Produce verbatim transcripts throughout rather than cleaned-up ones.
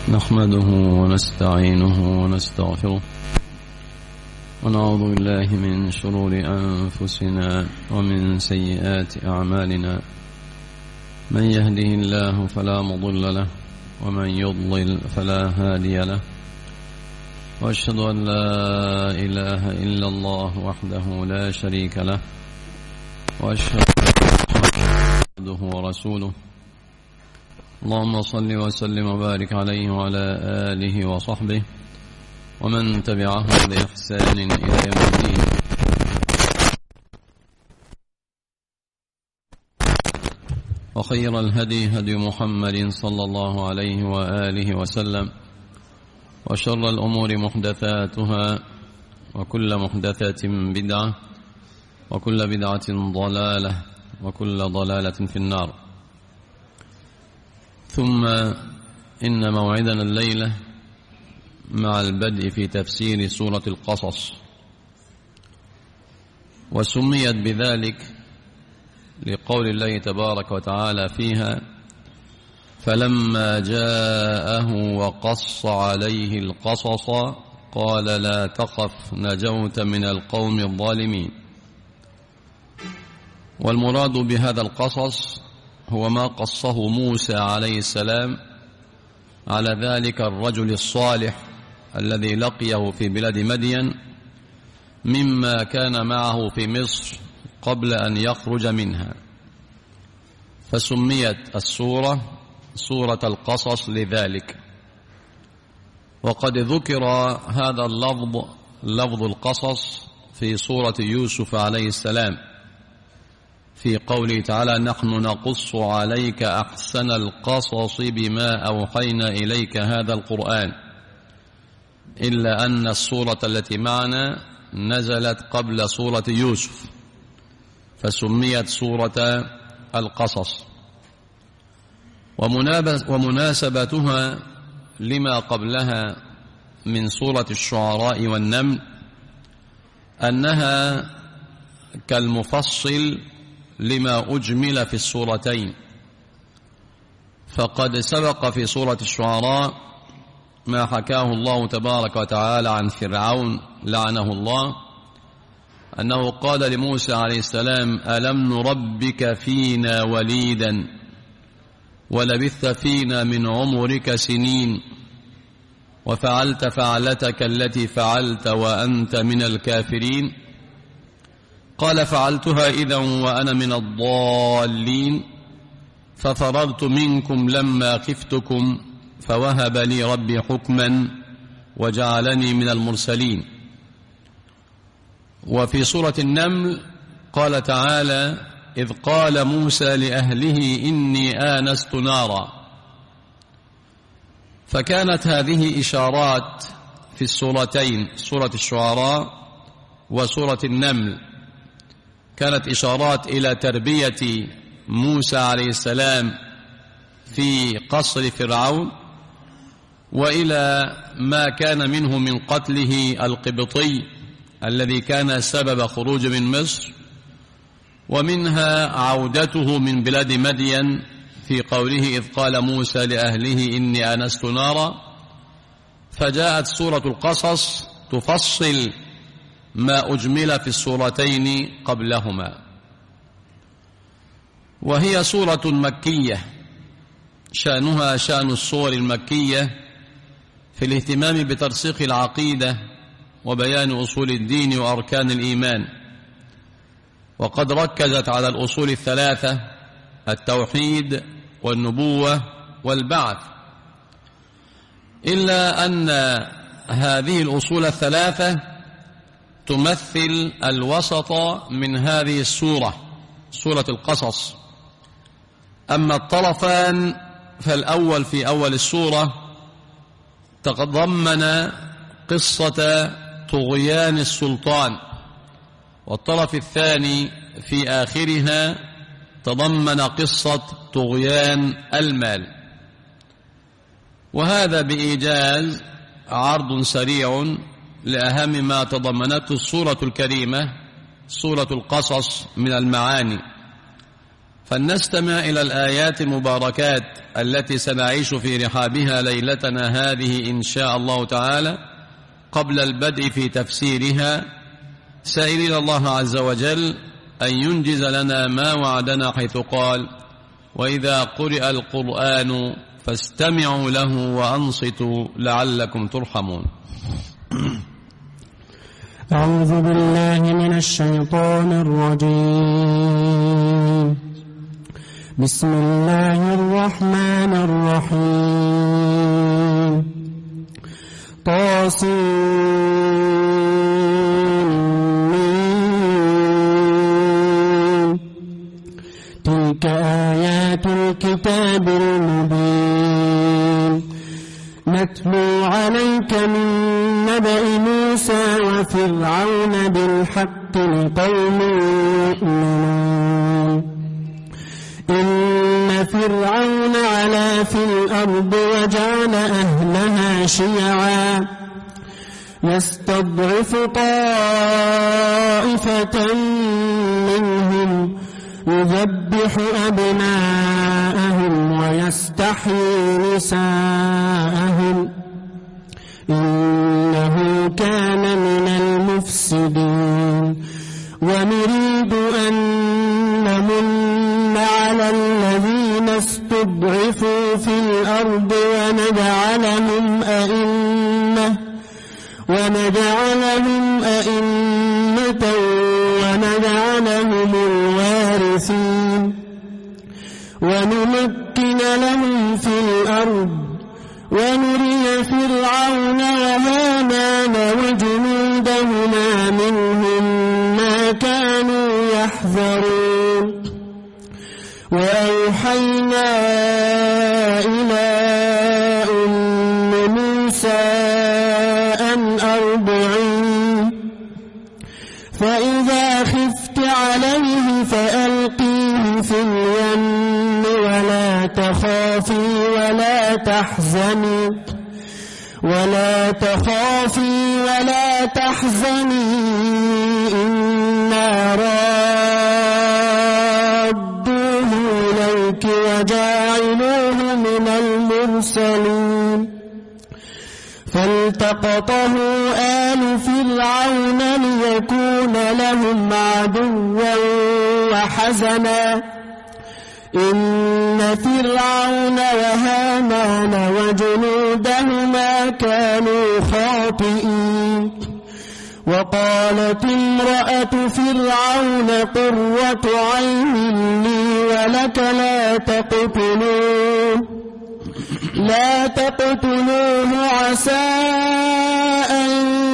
نحمده ونستعينه ونستغفره ونعوذ بالله من شرور أنفسنا ومن سيئات أعمالنا. من يهده الله فلا مضل له ومن يضلل فلا هادي له، وأشهد أن لا إله إلا الله وحده لا شريك له، وأشهد أن محمدا عبده ورسوله. اللهم صل وسلم وبارك عليه وعلى آله وصحبه ومن تبعهم بإحسان إلى يوم الدين. وخير الهدي هدي محمد صلى الله عليه وآله وسلم، وشر الأمور محدثاتها، وكل محدثة بدعة، وكل بدعة ضلالة، وكل ضلالة في النار. ثم إن موعدنا الليلة مع البدء في تفسير سورة القصص، وسميت بذلك لقول الله تبارك وتعالى فيها: فلما جاءه وقص عليه القصص قال لا تخف نجوت من القوم الظالمين. والمراد بهذا القصص هو ما قصه موسى عليه السلام على ذلك الرجل الصالح الذي لقيه في بلاد مدين مما كان معه في مصر قبل أن يخرج منها، فسميت السورة سورة القصص لذلك. وقد ذكر هذا اللفظ لفظ القصص في سورة يوسف عليه السلام في قوله تعالى: نحن نقص عليك أحسن القصص بما أوحينا إليك هذا القرآن، إلا أن السورة التي معنا نزلت قبل سورة يوسف فسميت سورة القصص. ومناسبتها لما قبلها من سورة الشعراء والنمل أنها كالمفصل لما أجمل في السورتين، فقد سبق في سورة الشعراء ما حكاه الله تبارك وتعالى عن فرعون لعنه الله، أنه قال لموسى عليه السلام: ألم نربك فينا وليدا ولبثت فينا من عمرك سنين وفعلت فعلتك التي فعلت وأنت من الكافرين؟ قال: فعلتها إذا وأنا من الضالين، ففررت منكم لما خفتكم فوهب لي ربي حكما وجعلني من المرسلين. وفي سورة النمل قال تعالى: إذ قال موسى لأهله إني آنست نارا. فكانت هذه إشارات في السورتين، سورة الشعراء وسورة النمل، كانت إشارات إلى تربية موسى عليه السلام في قصر فرعون، وإلى ما كان منه من قتله القبطي الذي كان سبب خروج من مصر، ومنها عودته من بلاد مدين في قوله: إذ قال موسى لأهله إني آنست نارا. فجاءت سورة القصص تفصل ما أجمل في السورتين قبلهما. وهي سورة مكية، شأنها شأن السور المكية في الاهتمام بترسيخ العقيدة وبيان أصول الدين وأركان الإيمان، وقد ركزت على الأصول الثلاثة: التوحيد والنبوة والبعث، إلا أن هذه الأصول الثلاثة تمثل الوسط من هذه السورة، سورة القصص. أما الطرفان فالأول في أول السورة تضمن قصة طغيان السلطان، والطرف الثاني في آخرها تضمن قصة طغيان المال. وهذا بإيجاز عرض سريع لأهم ما تضمنته السورة الكريمة سورة القصص من المعاني. فلنستمع إلى الآيات المباركات التي سنعيش في رحابها ليلتنا هذه إن شاء الله تعالى، قبل البدء في تفسيرها، سائلين الله عز وجل أن ينجز لنا ما وعدنا، حيث قال: وإذا قرئ القرآن فاستمعوا له وأنصتوا لعلكم ترحمون. أعوذ بالله من الشيطان الرجيم. بسم الله الرحمن الرحيم. طاسين. تلك آيات الكتاب المبين. نتلو عليك من نبأ موسى وفرعون بالحق لقوم يؤمنون. إن فرعون علا في الأرض وجعل أهلها شيعا يستضعف طائفة منهم يذبح أبناءهم ويستحيي نساءهم إنه كان من المفسدين. ونريد أن نمن على الذين استضعفوا في الأرض ونجعلهم أئمة ونجعلهم أئمة ونجعلهم الوارثين ونمكن لهم في الأرض ونري فرعون وهامان وجنودهما منهم ما كانوا يحذرون. وأوحينا إلى أم موسى أن أرضعيه فإذا خفت عليه فألقيه في اليم ولا تخافي ولا تحزني ولا تخافي ولا تحزني إنا رادوه إليك وجاعلوه من المرسلين. فالتقطه آل فرعون ليكون لهم عدوا وحزنا إن فرعون وهامان وجنودهما كانوا خاطئين. وقالت امرأة فرعون قرة عين لي ولك لا تقتلوه لا تقتلوه عسى أن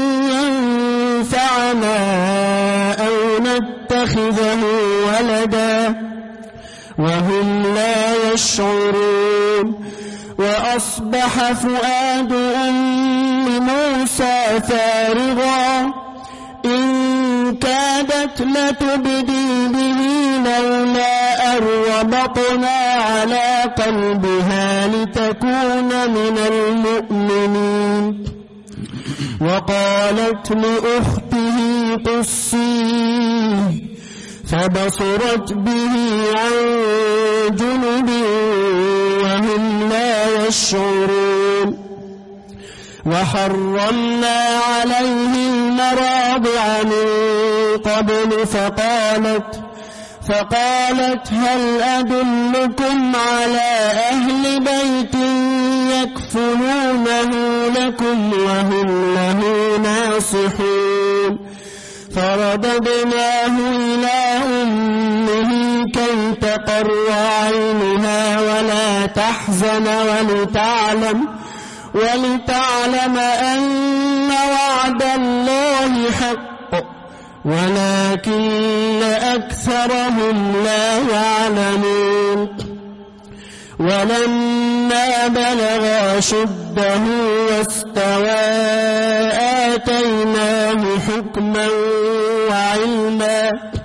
ينفعنا أو نتخذه ولدا وهم لا يشعرون. وأصبح فؤاد أم موسى فارغا إن كادت لتبدي به لولا أن ربطنا على قلبها لتكون من المؤمنين. وقالت لأخته قصيه فبصرت به عن جنب وهم لا يشعرون. وحرمنا عليه المراضع من قبل فقالت فقالت هل أدلكم على أهل بيت يكفلونه لكم وهم له ناصحون. فرددناه إلى أمه كي تقر عينها ولا تحزن ولتعلم ولتعلم أن وعد الله حق ولكن أكثرهم لا يعلمون. ولما بلغ أشده واستوى آتيناه حكما وعلما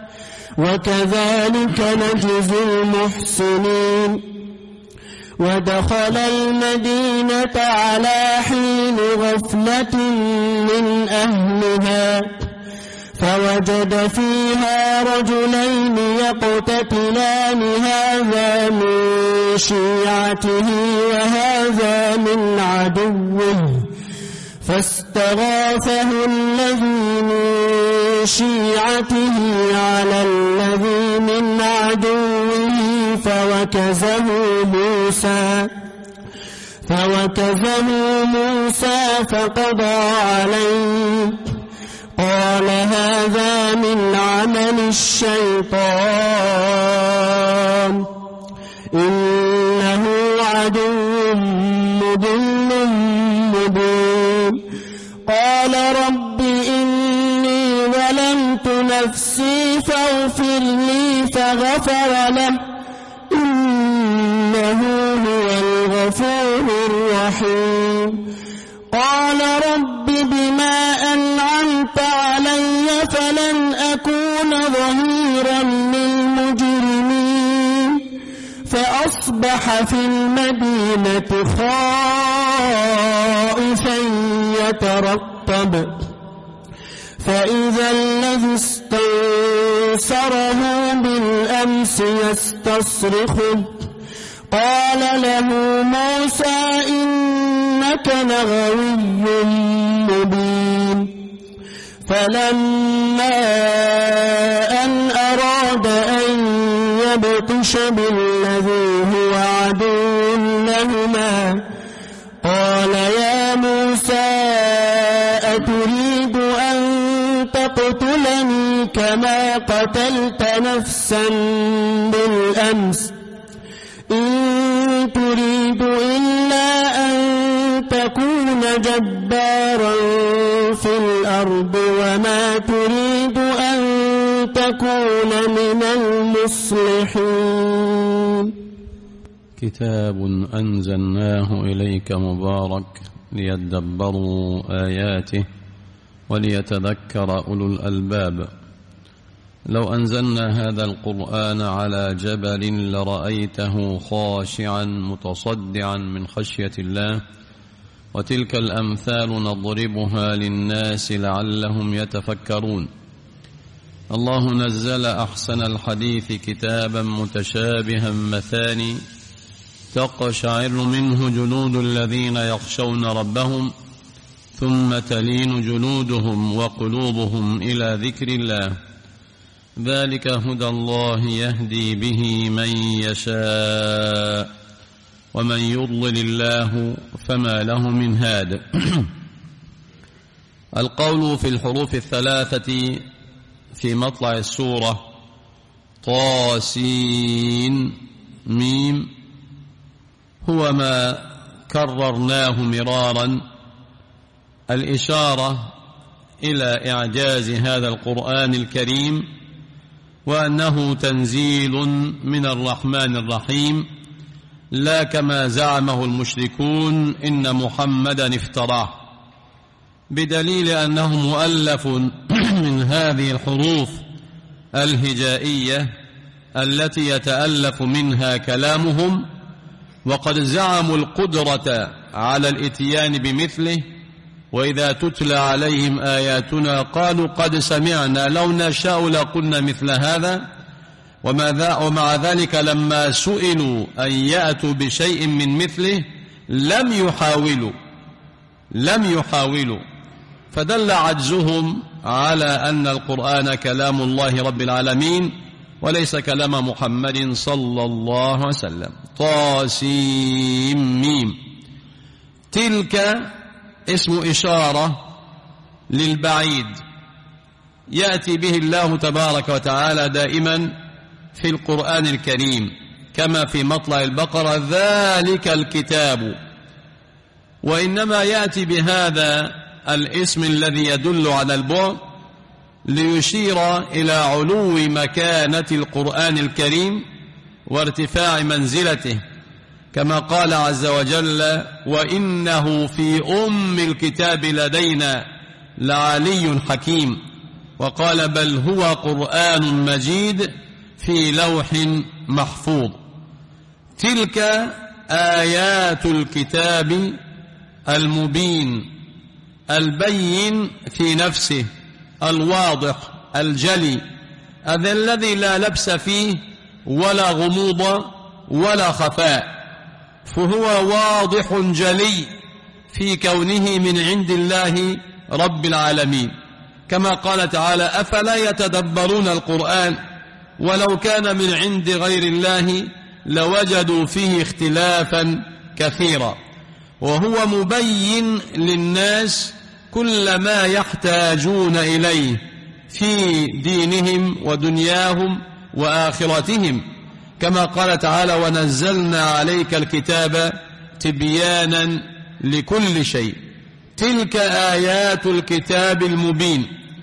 وكذلك نجزي المحسنين. ودخل المدينة على حين غفلة من أهلها فوجد فيها رجلين يقتتلان هذا من شيعته وهذا من عدوه فاستغاثه الذي من شيعته على الذي من عدوه فوكزه موسى فوكزه موسى فقضى عليه قال هذا من عمل الشيطان إنه عدو مضل مبين قال رب إني ظلمت نفسي فاغفر لي فغفر له إنه هو الغفور الرحيم قال رب بما أنعمت علي فلن أكون ظهيرا للمجرمين فأصبح في المدينة خائفا يترقب فإذا الذي استنصره بالأمس يستصرخه قال له موسى إنك لغوي مبين فلما أن أراد أن يبطش بالذي هو عدو لهما قال يا موسى أتريد أن تقتلني كما قتلت نفسا بالأمس إن تريد إلا أن تكون جبارا في الأرض وما تريد أن تكون من المصلحين كتاب أنزلناه إليك مبارك ليدبروا آياته وليتذكر أولو الألباب لو أنزلنا هذا القرآن على جبل لرأيته خاشعا متصدعا من خشية الله وتلك الأمثال نضربها للناس لعلهم يتفكرون الله نزل أحسن الحديث كتابا متشابها مثاني تقشعر منه جلود الذين يخشون ربهم ثم تلين جلودهم وقلوبهم إلى ذكر الله ذلك هدى الله يهدي به من يشاء ومن يضلل الله فما له من هاد القول في الحروف الثلاثة في مطلع السورة طاسين ميم هو ما كررناه مرارا الإشارة إلى إعجاز هذا القرآن الكريم وأنه تنزيل من الرحمن الرحيم لا كما زعمه المشركون إن محمدا افتراه بدليل أنه مؤلف من هذه الحروف الهجائية التي يتألف منها كلامهم وقد زعموا القدرة على الإتيان بمثله وإذا تتلى عليهم آياتنا قالوا قد سمعنا لو نشاء لقلنا مثل هذا ومع ذلك لما سئلوا أن يأتوا بشيء من مثله لم يحاولوا لم يحاولوا فدل عجزهم على أن القرآن كلام الله رب العالمين وليس كلام محمد صلى الله عليه وسلم طاسيم ميم تلك اسم إشارة للبعيد يأتي به الله تبارك وتعالى دائما في القرآن الكريم كما في مطلع البقرة ذلك الكتاب وإنما يأتي بهذا الاسم الذي يدل على البعد ليشير إلى علو مكانة القرآن الكريم وارتفاع منزلته كما قال عز وجل وإنه في أم الكتاب لدينا لعلي حكيم وقال بل هو قرآن مجيد في لوح محفوظ تلك آيات الكتاب المبين البين في نفسه الواضح الجلي، هذا الذي لا لبس فيه ولا غموض ولا خفاء، فهو واضح جلي في كونه من عند الله رب العالمين، كما قال تعالى: أفلا يتدبرون القرآن ولو كان من عند غير الله لوجدوا فيه اختلافا كثيرا. وهو مبين للناس كل ما يحتاجون إليه في دينهم ودنياهم وآخرتهم، كما قال تعالى: ونزلنا عليك الكتاب تبيانا لكل شيء. تلك آيات الكتاب المبين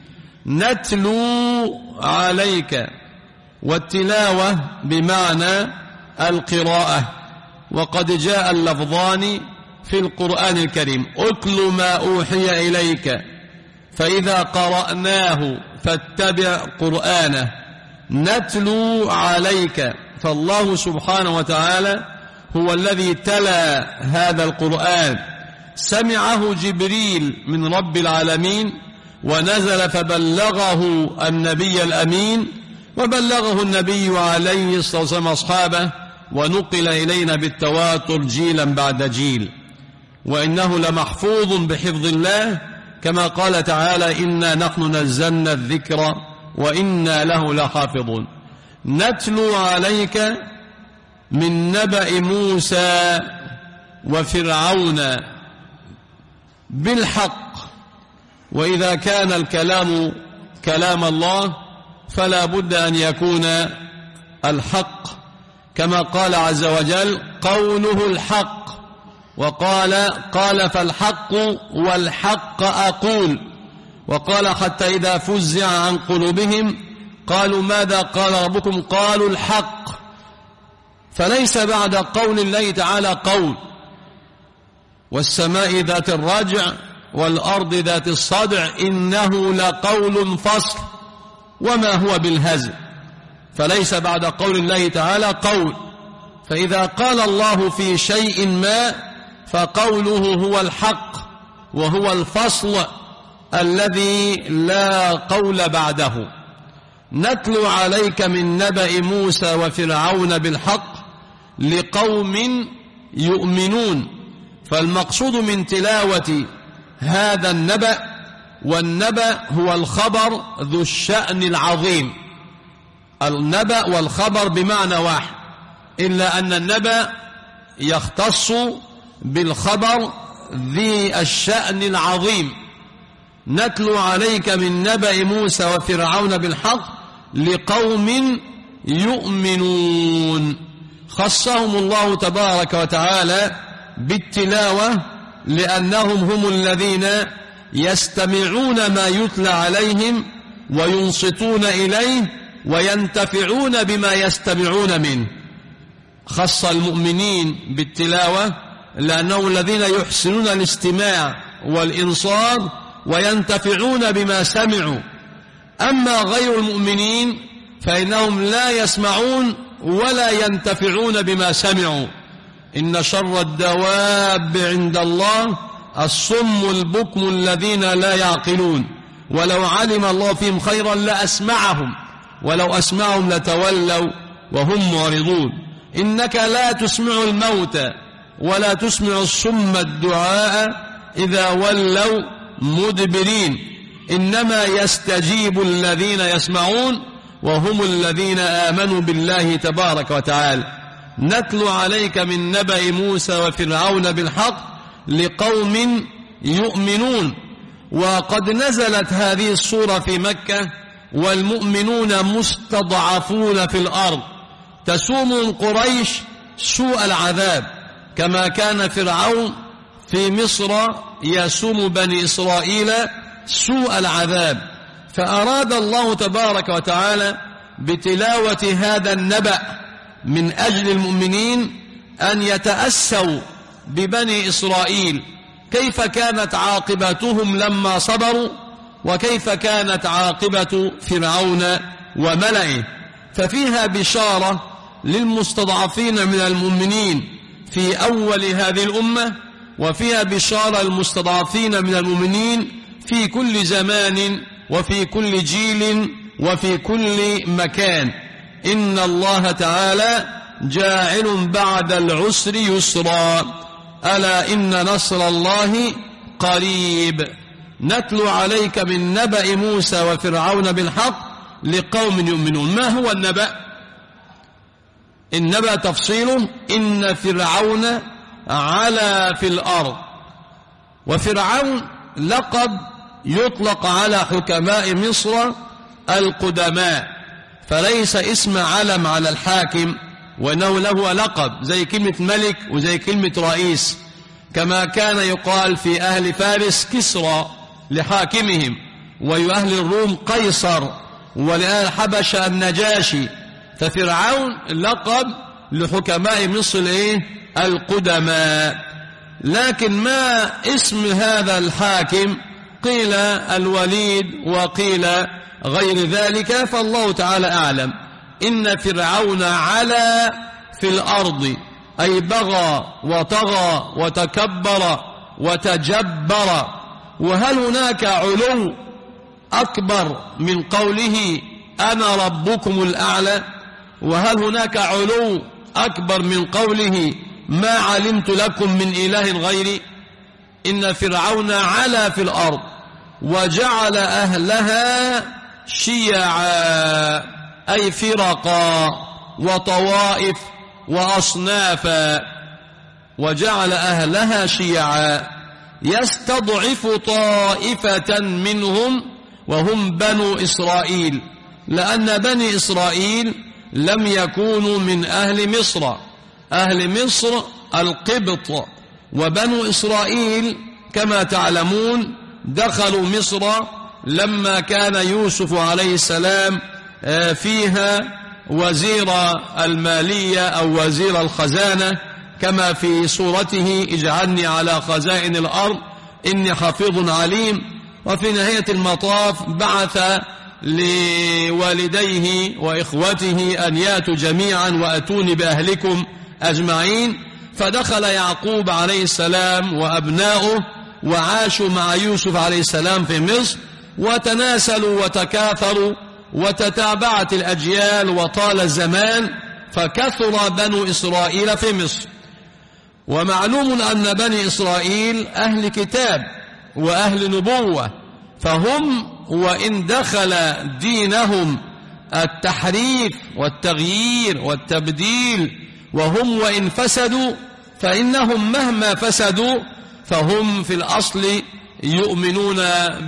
نتلو عليك، والتلاوة بمعنى القراءة، وقد جاء اللفظان في القرآن الكريم: أتل ما أوحي إليك فإذا قرأناه فاتبع قرآنه. نتلو عليك، فالله سبحانه وتعالى هو الذي تلا هذا القرآن، سمعه جبريل من رب العالمين ونزل فبلغه النبي الأمين، وبلغه النبي عليه الصلاة والسلام أصحابه، ونقل إلينا بالتواتر جيلا بعد جيل، وإنه لمحفوظ بحفظ الله، كما قال تعالى: إنا نحن نزلنا الذكر وإنا له لحافظون. نتلو عليك من نبأ موسى وفرعون بالحق، وإذا كان الكلام كلام الله فلا بد أن يكون الحق، كما قال عز وجل: قوله الحق، وقال قال فالحق والحق أقول، وقال: حتى إذا فزع عن قلوبهم قالوا ماذا قال ربكم قالوا الحق. فليس بعد قول الله تعالى قول. والسماء ذات الرجع والأرض ذات الصدع إنه لقول فصل وما هو بالهزل. فليس بعد قول الله تعالى قول، فإذا قال الله في شيء ما فقوله هو الحق، وهو الفصل الذي لا قول بعده. نتلو عليك من نبأ موسى وفرعون بالحق لقوم يؤمنون. فالمقصود من تلاوة هذا النبأ، والنبأ هو الخبر ذو الشأن العظيم. النبأ والخبر بمعنى واحد، إلا أن النبأ يختص بالخبر ذي الشأن العظيم. نتلو عليك من نبأ موسى وفرعون بالحق لقوم يؤمنون. خصهم الله تبارك وتعالى بالتلاوة لأنهم هم الذين يستمعون ما يتلى عليهم وينصتون إليه وينتفعون بما يستمعون منه. خص المؤمنين بالتلاوة لأنهم الذين يحسنون الاستماع والإنصات وينتفعون بما سمعوا. أما غير المؤمنين فإنهم لا يسمعون ولا ينتفعون بما سمعوا. إن شر الدواب عند الله الصم البكم الذين لا يعقلون، ولو علم الله فيهم خيرا لأسمعهم ولو أسمعهم لتولوا وهم معرضون. إنك لا تسمع الموتى ولا تسمع الصم الدعاء إذا ولوا مدبرين، إنما يستجيب الذين يسمعون وهم الذين آمنوا بالله تبارك وتعالى. نتلو عليك من نبأ موسى وفرعون بالحق لقوم يؤمنون. وقد نزلت هذه السورة في مكة والمؤمنون مستضعفون في الأرض، تسومهم قريش سوء العذاب كما كان فرعون في مصر يسوم بني إسرائيل سوء العذاب. فأراد الله تبارك وتعالى بتلاوة هذا النبأ من أجل المؤمنين أن يتأسوا ببني إسرائيل، كيف كانت عاقبتهم لما صبروا وكيف كانت عاقبة فرعون وملئه. ففيها بشارة للمستضعفين من المؤمنين في أول هذه الأمة، وفيها بشارة للمستضعفين من المؤمنين في كل زمان وفي كل جيل وفي كل مكان. إن الله تعالى جاعل بعد العسر يسرا، ألا إن نصر الله قريب. نتلو عليك من نبأ موسى وفرعون بالحق لقوم يؤمنون. ما هو النبأ؟ النبأ تفصيله إن فرعون علا في الأرض. وفرعون لقب يطلق على حكماء مصر القدماء، فليس اسم علم على الحاكم، وإنه له لقب زي كلمة ملك وزي كلمة رئيس، كما كان يقال في أهل فارس كسرى لحاكمهم، وأهل الروم قيصر، ولأهل حبشة النجاشي. ففرعون لقب لحكماء مصر الايه القدماء. لكن ما اسم هذا الحاكم؟ قيل الوليد وقيل غير ذلك، فالله تعالى أعلم. إن فرعون علا في الأرض، أي بغى وطغى وتكبر وتجبر. وهل هناك علو أكبر من قوله أنا ربكم الأعلى؟ وهل هناك علو أكبر من قوله ما علمت لكم من إله غيري؟ إن فرعون علا في الأرض وجعل أهلها شيعا، أي فرقا وطوائف وأصنافا. وجعل أهلها شيعا يستضعف طائفة منهم وهم بنو إسرائيل، لأن بني إسرائيل لم يكونوا من أهل مصر. أهل مصر القبط، وبنو إسرائيل كما تعلمون دخلوا مصر لما كان يوسف عليه السلام فيها وزير المالية أو وزير الخزانة، كما في سورته اجعلني على خزائن الأرض إني حفيظ عليم. وفي نهاية المطاف بعث لوالديه وإخوته أن يأتوا جميعا وأتوني بأهلكم أجمعين. فدخل يعقوب عليه السلام وأبناؤه وعاشوا مع يوسف عليه السلام في مصر، وتناسلوا وتكاثروا وتتابعت الأجيال وطال الزمان، فكثر بنو إسرائيل في مصر. ومعلوم أن بني إسرائيل أهل كتاب وأهل نبوة، فهم وإن دخل دينهم التحريف والتغيير والتبديل، وهم وإن فسدوا فإنهم مهما فسدوا فهم في الأصل يؤمنون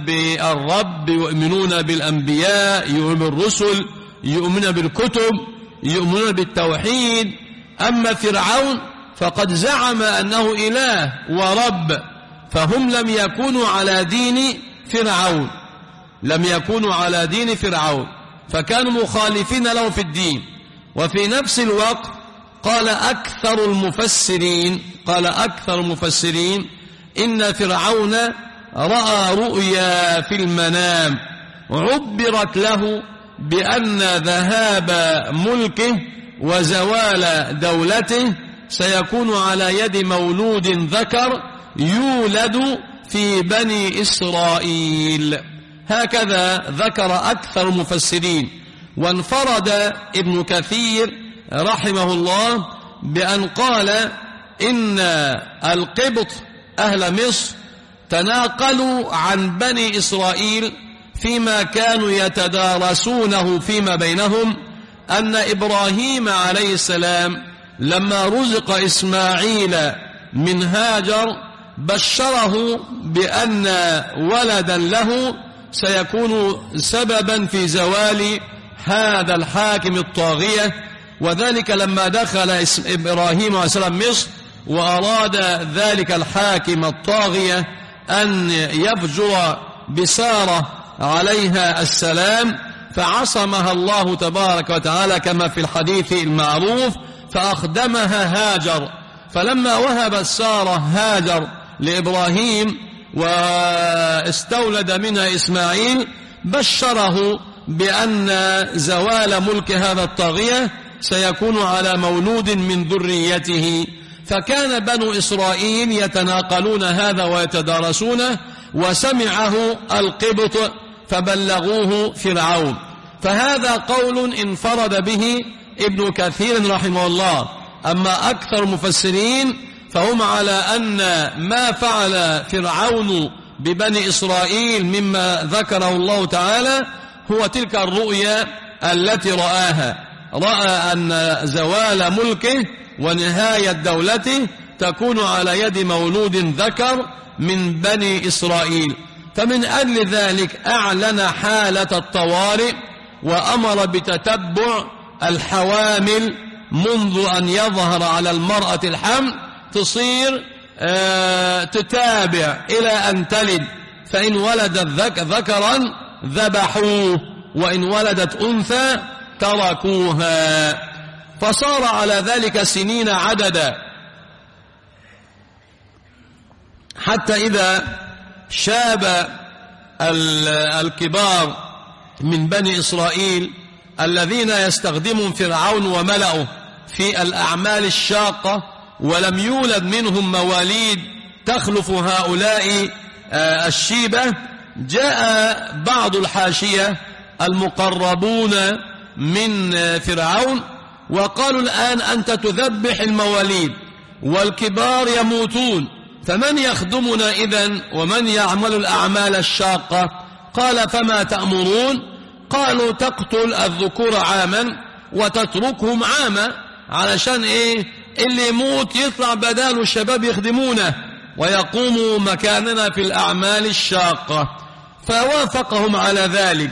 بالرب، يؤمنون بالأنبياء، يؤمنون بالرسل، يؤمنون بالكتب، يؤمنون بالتوحيد. أما فرعون فقد زعم أنه إله ورب، فهم لم يكونوا على دين فرعون، لم يكونوا على دين فرعون، فكانوا مخالفين له في الدين. وفي نفس الوقت قال أكثر المفسرين قال أكثر المفسرين إن فرعون رأى رؤيا في المنام عبرت له بأن ذهاب ملكه وزوال دولته سيكون على يد مولود ذكر يولد في بني إسرائيل. هكذا ذكر أكثر المفسرين. وانفرد ابن كثير رحمه الله بأن قال إن القبط أهل مصر تناقلوا عن بني إسرائيل فيما كانوا يتدارسونه فيما بينهم، أن إبراهيم عليه السلام لما رزق إسماعيل من هاجر بشره بأن ولدا له سيكون سببا في زوال هذا الحاكم الطاغية. وذلك لما دخل إبراهيم عليه السلام مصر وأراد ذلك الحاكم الطاغية أن يفجر بسارة عليها السلام، فعصمها الله تبارك وتعالى كما في الحديث المعروف، فأخدمها هاجر. فلما وهب سارة هاجر لإبراهيم واستولد منها إسماعيل بشره بأن زوال ملك هذا الطاغية سيكون على مولود من ذريته. فكان بنو إسرائيل يتناقلون هذا ويتدارسونه، وسمعه القبط فبلغوه فرعون. فهذا قول انفرد به ابن كثير رحمه الله. أما أكثر المفسرين فهم على أن ما فعل فرعون ببني إسرائيل مما ذكره الله تعالى هو تلك الرؤيا التي رآها، رأى أن زوال ملكه ونهاية دولته تكون على يد مولود ذكر من بني إسرائيل، فمن أجل ذلك أعلن حالة الطوارئ وأمر بتتبع الحوامل منذ أن يظهر على المرأة الحمل، تصير آه تتابع إلى أن تلد، فإن ولدت ذك ذكرا ذبحوه وإن ولدت أنثى تركوها. فصار على ذلك سنين عددا، حتى إذا شاب الكبار من بني إسرائيل الذين يستخدمهم فرعون وملأه في الأعمال الشاقة ولم يولد منهم مواليد تخلف هؤلاء الشيبة، جاء بعض الحاشية المقربون من فرعون وقالوا الآن أنت تذبح المواليد والكبار يموتون، فمن يخدمنا إذن ومن يعمل الأعمال الشاقة؟ قال فما تأمرون؟ قالوا تقتل الذكور عاما وتتركهم عاما، علشان إيه؟ اللي يموت يطلع بداله الشباب يخدمونه ويقوموا مكاننا في الأعمال الشاقة. فوافقهم على ذلك،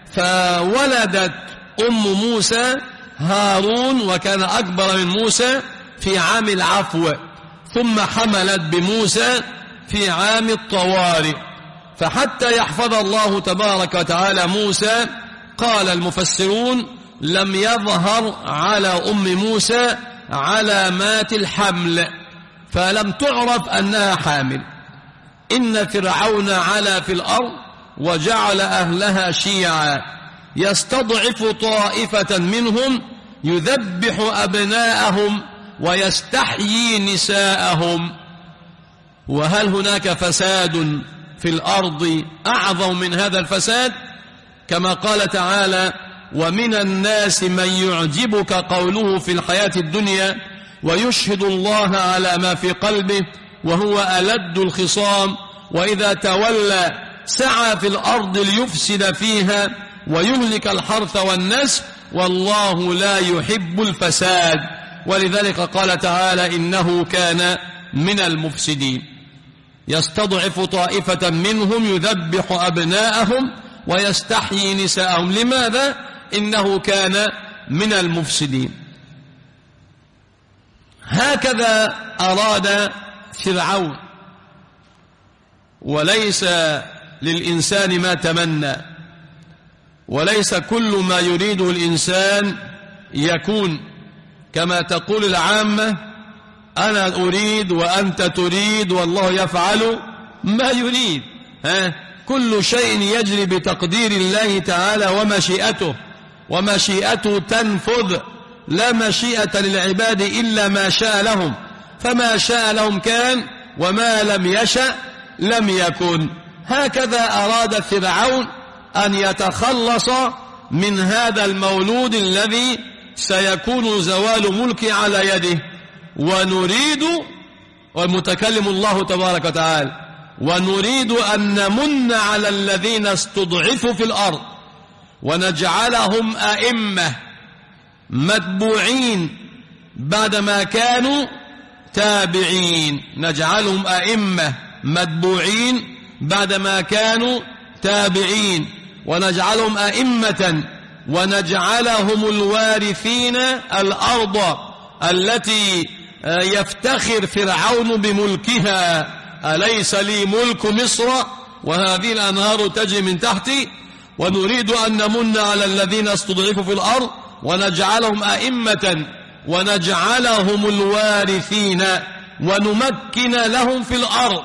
فولدت أم موسى هارون وكان أكبر من موسى في عام العفو، ثم حملت بموسى في عام الطوارئ. فحتى يحفظ الله تبارك وتعالى موسى، قال المفسرون لم يظهر على أم موسى علامات الحمل، فلم تعرف أنها حامل. إن فرعون علا في الأرض وجعل أهلها شيعا يستضعف طائفة منهم يذبح أبناءهم ويستحيي نساءهم. وهل هناك فساد في الأرض أعظم من هذا الفساد؟ كما قال تعالى ومن الناس من يعجبك قوله في الحياة الدنيا ويشهد الله على ما في قلبه وهو ألد الخصام وإذا تولى سعى في الأرض ليفسد فيها ويهلك الحرث والنسل والله لا يحب الفساد. ولذلك قال تعالى إنه كان من المفسدين. يستضعف طائفة منهم يذبح أبناءهم ويستحيي نساءهم. لماذا؟ إنه كان من المفسدين. هكذا أراد فرعون، وليس للإنسان ما تمنى، وليس كل ما يريده الإنسان يكون. كما تقول العامة أنا أريد وأنت تريد والله يفعل ما يريد. ها؟ كل شيء يجري بتقدير الله تعالى ومشيئته، ومشيئته تنفذ، لا مشيئة للعباد إلا ما شاء لهم، فما شاء لهم كان وما لم يشأ لم يكن. هكذا أراد فرعون أن يتخلص من هذا المولود الذي سيكون زوال ملكه على يده. ونريد، والمتكلم الله تبارك وتعالى، ونريد أن نمن على الذين استضعفوا في الأرض ونجعلهم أئمة متبوعين بعدما كانوا تابعين. نجعلهم أئمة متبوعين بعدما كانوا تابعين، ونجعلهم أئمة ونجعلهم الوارثين الأرض التي يفتخر فرعون بملكها. أليس لي ملك مصر وهذه الأنهار تجري من تحتي؟ ونريد أن نمن على الذين استضعفوا في الأرض ونجعلهم أئمة ونجعلهم الوارثين ونمكن لهم في الأرض.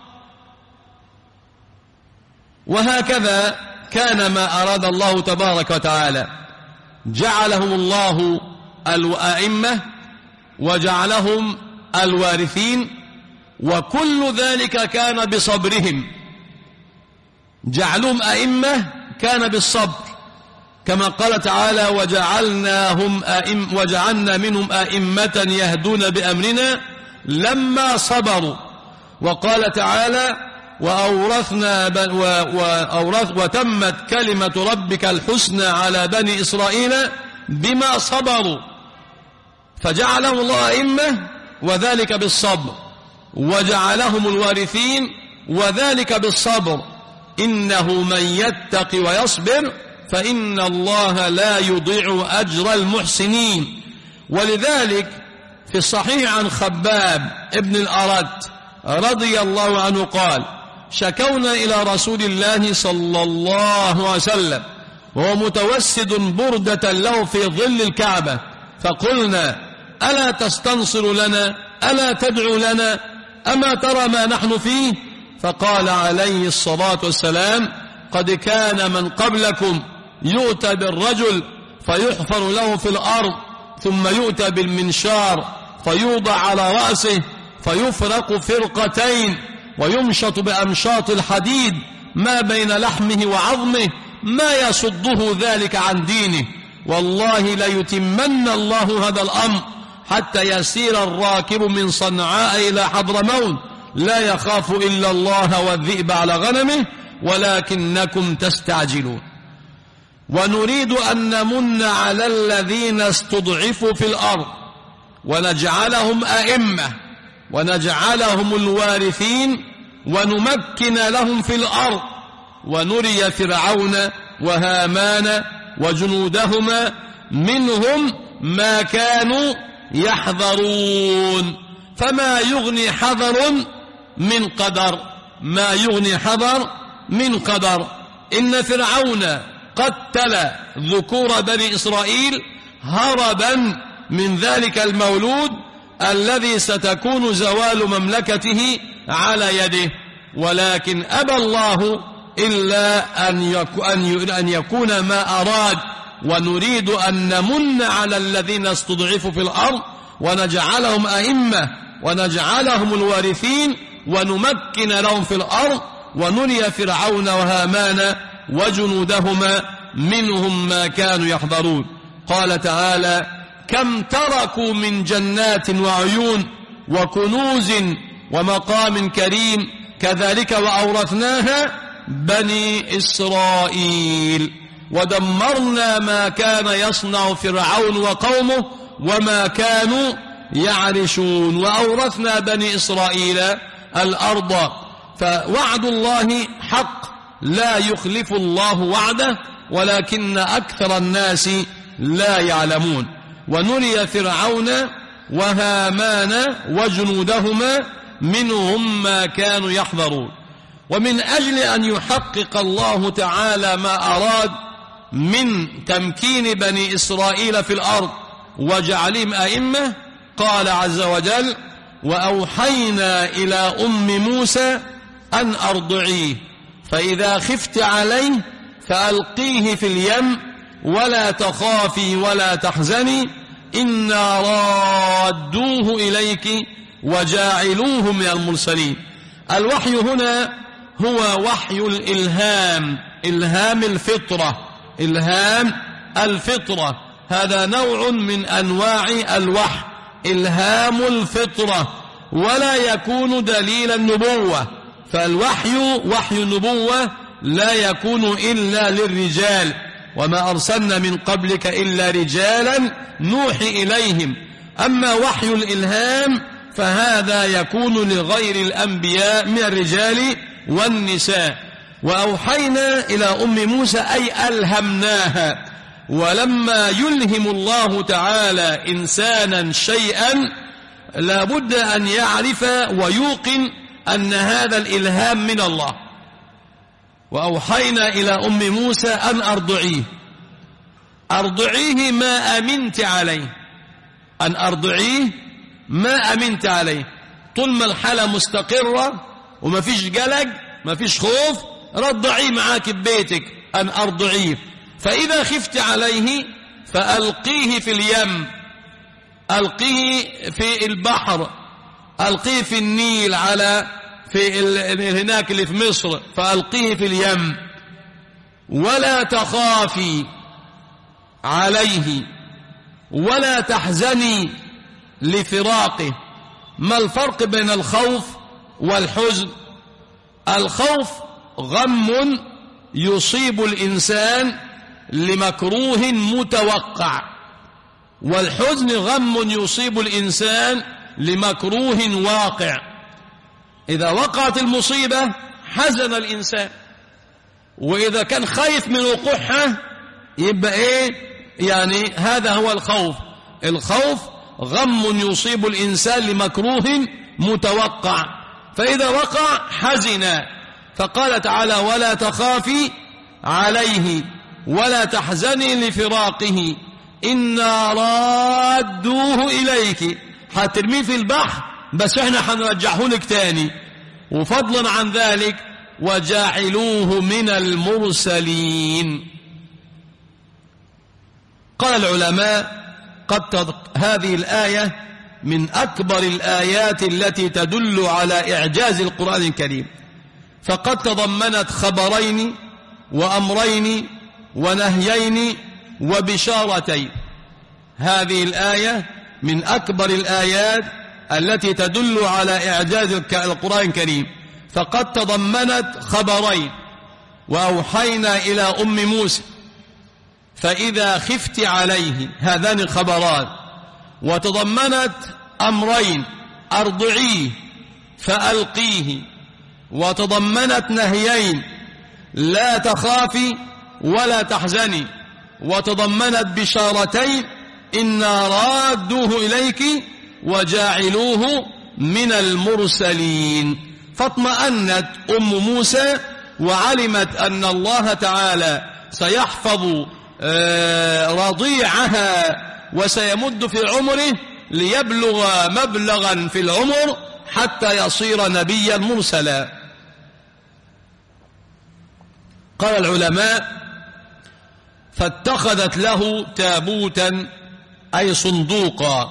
وهكذا كان ما أراد الله تبارك وتعالى، جعلهم الله الأئمة وجعلهم الوارثين، وكل ذلك كان بصبرهم، جعلهم أئمة كان بالصبر، كما قال تعالى وجعلناهم أئم وجعلنا منهم أئمة يهدون بأمرنا لما صبروا. وقال تعالى وأورثنا وأورث وتمت كلمة ربك الحسنى على بني إسرائيل بما صبروا، فجعلهم الله أئمة وذلك بالصبر، وجعلهم الوارثين وذلك بالصبر. إنه من يتق ويصبر فإن الله لا يضيع أجر المحسنين. ولذلك في الصحيح عن خباب ابن الأرت رضي الله عنه قال شكونا إلى رسول الله صلى الله عليه وسلم وهو متوسد بردة له في ظل الكعبة، فقلنا ألا تستنصر لنا، ألا تدعو لنا، أما ترى ما نحن فيه؟ فقال عليه الصلاة والسلام قد كان من قبلكم يؤتى بالرجل فيحفر له في الأرض ثم يؤتى بالمنشار فيوضع على رأسه فيفرق فرقتين ويمشط بأمشاط الحديد ما بين لحمه وعظمه ما يصده ذلك عن دينه. والله ليتمن الله هذا الأمر حتى يسير الراكب من صنعاء إلى حضرموت لا يخاف إلا الله والذئب على غنمه ولكنكم تستعجلون. ونريد أن نمن على الذين استضعفوا في الأرض ونجعلهم أئمة ونجعلهم الوارثين ونمكن لهم في الأرض ونري فرعون وهامان وجنودهما منهم ما كانوا يحذرون. فما يغني حذر من قدر، ما يغني حذر من قدر. إن فرعون قتل ذكور بني إسرائيل هربا من ذلك المولود الذي ستكون زوال مملكته على يده، ولكن أبى الله إلا أن يكون ما أراد. ونريد أن نمن على الذين استضعفوا في الأرض ونجعلهم أئمة ونجعلهم الوارثين ونمكن لهم في الأرض ونري فرعون وهامان وجنودهما منهم ما كانوا يحذرون. قال تعالى كم تركوا من جنات وعيون وكنوز ومقام كريم كذلك وأورثناها بني إسرائيل ودمرنا ما كان يصنع فرعون وقومه وما كانوا يعرشون وأورثنا بني إسرائيل الأرض. فوعد الله حق لا يخلف الله وعده ولكن أكثر الناس لا يعلمون. ونري فرعون وهامان وجنودهما منهم ما كانوا يحذرون. ومن أجل أن يحقق الله تعالى ما أراد من تمكين بني إسرائيل في الأرض وجعلهم أئمة قال عز وجل وأوحينا إلى أم موسى أن أرضعيه فإذا خفت عليه فألقيه في اليم ولا تخافي ولا تحزني إنا رادوه إليك وجاعلوه من المرسلين. الوحي هنا هو وحي الإلهام، إلهام الفطرة، إلهام الفطرة هذا نوع من أنواع الوحي، إلهام الفطرة، ولا يكون دليل النبوة. فالوحي وحي النبوة لا يكون إلا للرجال وما أرسلنا من قبلك إلا رجالا نوحي إليهم. أما وحي الإلهام فهذا يكون لغير الأنبياء من الرجال والنساء. وأوحينا إلى أم موسى أي ألهمناها. ولما يلهم الله تعالى إنسانا شيئا لابد أن يعرف ويوقن أن هذا الإلهام من الله. وأوحينا إلى أم موسى أن أرضعيه، أرضعيه ما أمنت عليه، أن أرضعيه ما أمنت عليه. طول ما الحالة مستقرة وما فيش قلق ما فيش خوف رضعيه معاك ببيتك، أن أرضعيه. فإذا خفت عليه فألقيه في اليم، ألقيه في البحر، ألقيه في النيل على في هناك اللي في مصر، فألقيه في اليم. ولا تخافي عليه ولا تحزني لفراقه. ما الفرق بين الخوف والحزن؟ الخوف غم يصيب الإنسان لمكروه متوقع، والحزن غم يصيب الإنسان لمكروه واقع. إذا وقعت المصيبة حزن الإنسان، وإذا كان خايف من وقوعها يبقى إيه؟ يعني هذا هو الخوف. الخوف غم يصيب الإنسان لمكروه متوقع، فإذا وقع حزن. فقال تعالى: ولا تخافي عليه ولا تحزني لفراقه إنا رادوه إليك. هترميه في البحر بس احنا هنرجعه لك تاني. وفضلا عن ذلك وجاعلوه من المرسلين. قال العلماء: قد هذه الآية من أكبر الآيات التي تدل على إعجاز القرآن الكريم، فقد تضمنت خبرين وأمرين ونهيين وبشارتين. هذه الآية من أكبر الآيات التي تدل على إعجاز القرآن الكريم، فقد تضمنت خبرين: وأوحينا إلى أم موسى فإذا خفت عليه، هذان الخبران. وتضمنت أمرين: أرضعيه فألقيه. وتضمنت نهيين: لا تخافي ولا تحزني. وتضمنت بشارتين: إنا رادوه إليك وجاعلوه من المرسلين. فاطمأنت أم موسى وعلمت أن الله تعالى سيحفظ رضيعها وسيمد في عمره ليبلغ مبلغا في العمر حتى يصير نبيا مرسلا. قال العلماء: فاتخذت له تابوتا أي صندوقا،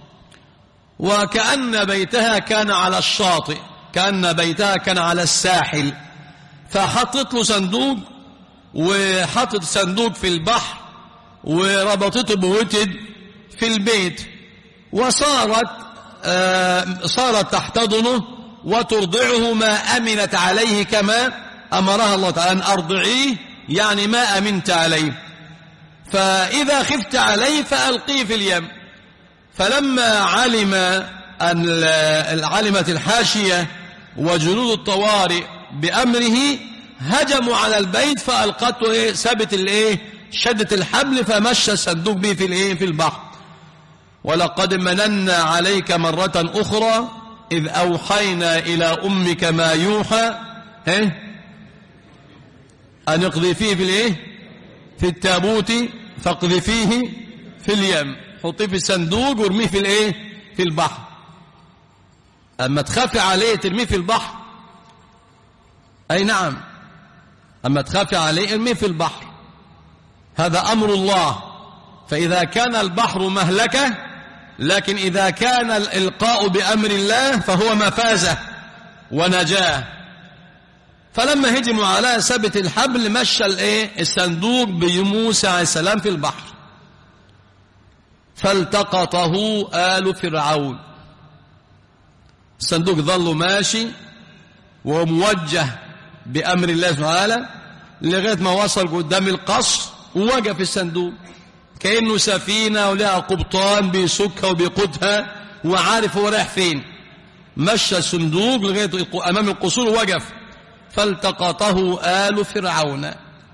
وكأن بيتها كان على الشاطئ، كأن بيتها كان على الساحل، فحطت له صندوق، وحطت صندوق في البحر وربطته بوتد في البيت، وصارت آه صارت تحتضنه وترضعه ما أمنت عليه كما أمرها الله تعالى أن أرضعيه، يعني ما أمنت عليه. فإذا خفت عليه فألقيه في اليم. فلما علم أن علمت الحاشية وجنود الطوارئ بأمره هجموا على البيت فألقته، سبت الايه شدة الحبل، فمشى الصندوق به في الايه في البحر. ولقد مننا عليك مرة أخرى إذ أوحينا إلى أمك ما يوحى أن اقذفيه في الايه في التابوت فاقذفيه في اليم. حطيه في الصندوق وارميه في الايه في البحر. أما تخافي عليه ترميه في البحر، أي نعم، أما تخافي عليه ارميه في البحر، هذا أمر الله. فإذا كان البحر مهلكة، لكن إذا كان الإلقاء بأمر الله فهو مفازة ونجاة. فلما هجموا على سبت الحبل مشى الايه الصندوق بموسى عليه السلام في البحر، فالتقطه آل فرعون. الصندوق ظل ماشي وموجه بأمر الله سبحانه وتعالى لغاية ما وصل قدام القصر ووقف الصندوق كأنه سفينة ولها قبطان بيسكها وبيقودها وعارف هو رايح فين. مشى الصندوق لغاية أمام القصور ووقف. فالتقطه آل فرعون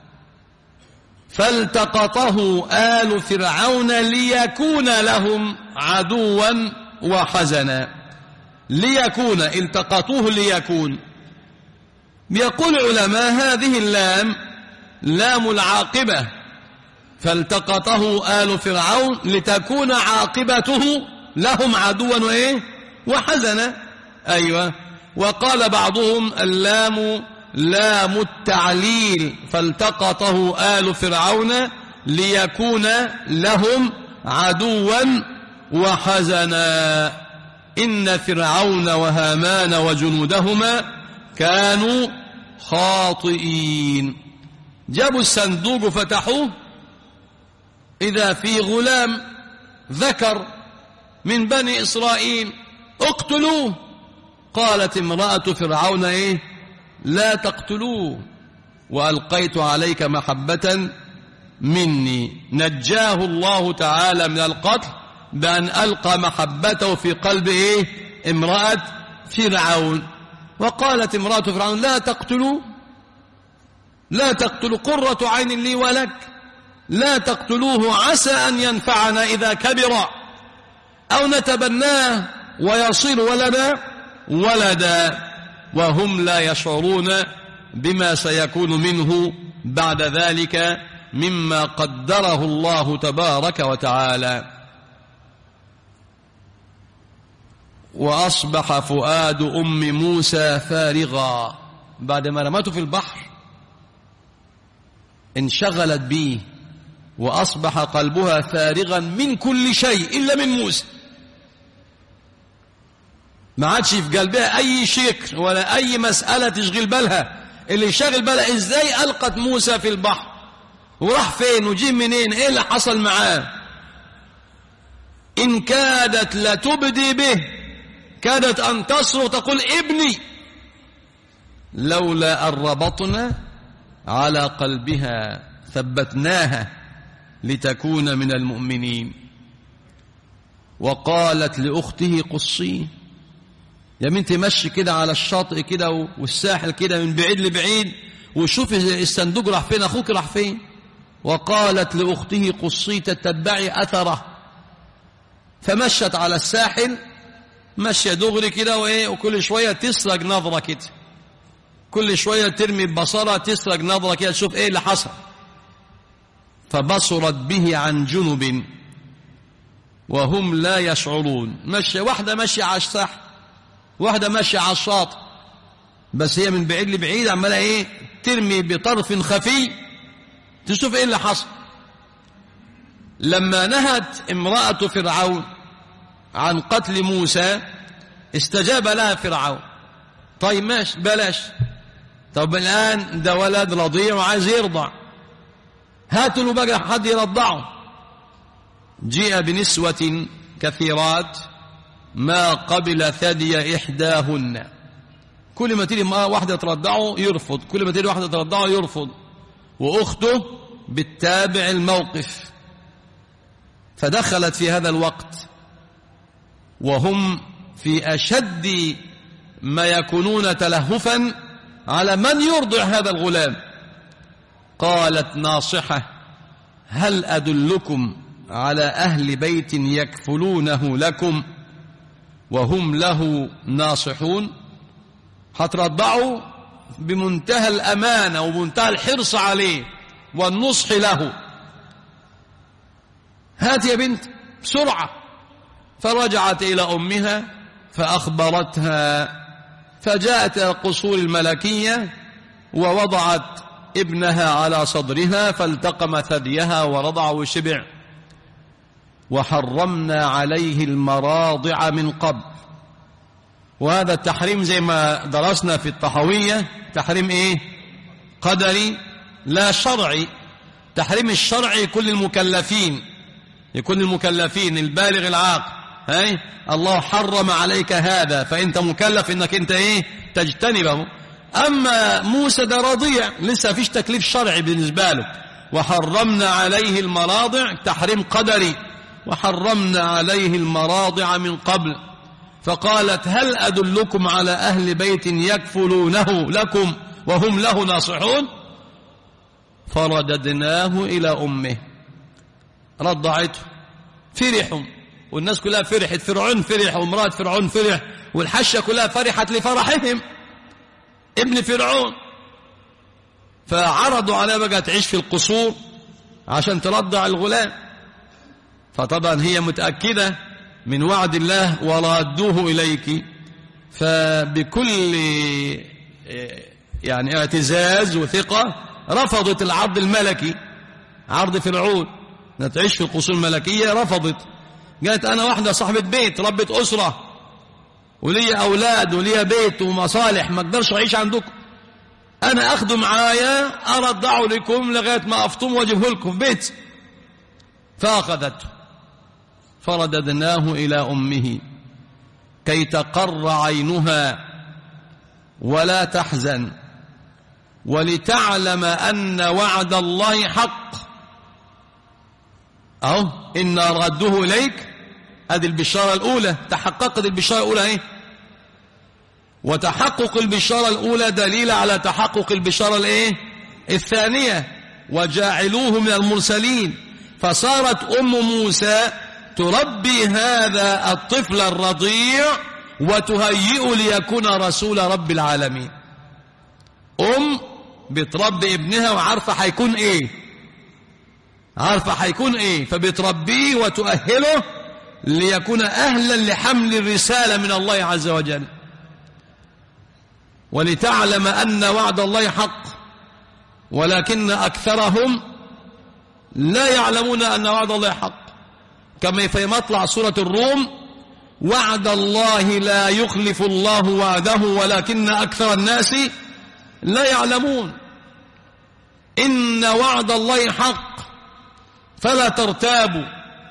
فالتقطه آل فرعون ليكون لهم عدوا وحزنا. ليكون، التقطوه ليكون. يقول العلماء هذه اللام لام العاقبة، فالتقطه آل فرعون لتكون عاقبته لهم عدوا وإيه وحزنا. أيوة. وقال بعضهم اللام لام التعليل، فالتقطه آل فرعون ليكون لهم عدوا وحزنا. إن فرعون وهامان وجنودهما كانوا خاطئين. جابوا الصندوق وفتحوه، إذا في غلام ذكر من بني إسرائيل، اقتلوه. قالت امرأة فرعون إيه؟ لا تقتلوه، وألقيت عليك محبة مني. نجاه الله تعالى من القتل بأن ألقى محبته في قلب إيه؟ امرأة فرعون. وقالت امرأة فرعون لا تقتلوا، لا تقتلوا، قرة عين لي ولك، لا تقتلوه عسى أن ينفعنا إذا كبر أو نتبناه ويصير ولدا ولدا، وهم لا يشعرون بما سيكون منه بعد ذلك مما قدره الله تبارك وتعالى. وأصبح فؤاد أم موسى فارغا، بعد ما رمته في البحر انشغلت به، وأصبح قلبها فارغا من كل شيء إلا من موسى. ما عادش في قلبها أي شكر ولا أي مسألة تشغل بالها. اللي شغل بالها إزاي ألقت موسى في البحر، وراح فين وجي منين، إيه اللي حصل معاه. إن كادت لتبدي به، كادت أن تصرخ تقول ابني، لولا أن ربطنا على قلبها ثبتناها لتكون من المؤمنين. وقالت لأخته قصيه، يا بنتي مشي كده على الشاطئ كده والساحل كده من بعيد لبعيد وشوفي الصندوق راح فين، أخوك راح فين. وقالت لأخته قصيه تتبعي أثره، فمشت على الساحل مشي دغري كده وإيه، وكل شوية تسرق نظرة كده، كل شوية ترمي ببصرة تسرق نظرة كده تشوف إيه اللي حصل. فبصرت به عن جنب وهم لا يشعرون. مشي واحدة مشي على الساحل، واحدة ماشية على الشاطئ، بس هي من بعيد لبعيد عمالة ايه ترمي بطرف خفي تشوف ايه اللي حصل. لما نهت امرأة فرعون عن قتل موسى استجاب لها فرعون، طيب ماشي بلاش، طب الآن ده ولد رضيع وعايز يرضع، هاتوا له بقى حد يرضعه. جيء بنسوة كثيرات ما قبل ثدي إحداهن، كل ما تيجي واحدة ترضعه يرفض، كل ما تيجي واحدة ترضعه يرفض، وأخته بالتابع الموقف. فدخلت في هذا الوقت وهم في أشد ما يكونون تلهفا على من يرضع هذا الغلام. قالت ناصحة هل أدلكم على أهل بيت يكفلونه لكم وهم له ناصحون؟ هترضعوا بمنتهى الأمانة ومنتهى الحرص عليه والنصح له، هات يا بنت بسرعة. فرجعت إلى أمها فأخبرتها، فجاءت إلى القصور الملكية ووضعت ابنها على صدرها فالتقم ثديها ورضع وشبع. وحرمنا عليه المراضع من قبل، وهذا التحريم زي ما درسنا في الطحاوية تحريم ايه قدري لا شرعي. تحريم الشرعي يكون للمكلفين، يكون للمكلفين البالغ العاقل، هاي الله حرم عليك هذا فانت مكلف انك انت ايه تجتنبه. اما موسى ده رضيع لسه فيش تكليف شرعي بالنسبه له. وحرمنا عليه المراضع تحريم قدري، وحرمنا عليه المراضع من قبل. فقالت هل أدلكم على أهل بيت يكفلونه لكم وهم له ناصحون؟ فرددناه إلى أمه، رضعته، فرحوا والناس كلها فرحت، فرعون فرح وامرأة فرعون فرح والحشة كلها فرحت لفرحهم ابن فرعون. فعرضوا على بقى تعيش في القصور عشان ترضع الغلام. فطبعا هي متأكدة من وعد الله ورادوه إليك، فبكل يعني اعتزاز وثقة رفضت العرض الملكي، عرض فرعون نتعيش في القصور الملكية. رفضت، قالت أنا واحدة صاحبة بيت ربة أسرة ولي أولاد ولي بيت ومصالح، ما اقدرش أعيش عندكم. أنا أخذه معايا أرضعه لكم لغاية ما أفطم وأجيبه لكم في بيت. فأخذته فرددناه إلى أمه كي تقر عينها ولا تحزن ولتعلم أن وعد الله حق. أهو إن رده إليك، هذه البشارة الأولى، تحققت البشارة الأولى إيه؟ وتحقق البشارة الأولى دليل على تحقق البشارة الإيه؟ الثانية، وجاعلوه من المرسلين. فصارت أم موسى تربي هذا الطفل الرضيع وتهيئ ليكون رسول رب العالمين. أم بتربي ابنها وعارفة حيكون إيه، عارفة حيكون إيه، فبتربيه وتؤهله ليكون أهلا لحمل الرسالة من الله عز وجل. ولتعلم أن وعد الله حق ولكن أكثرهم لا يعلمون أن وعد الله حق. كما في مطلع سورة الروم: وعد الله لا يخلف الله وعده ولكن أكثر الناس لا يعلمون. إن وعد الله حق فلا ترتابوا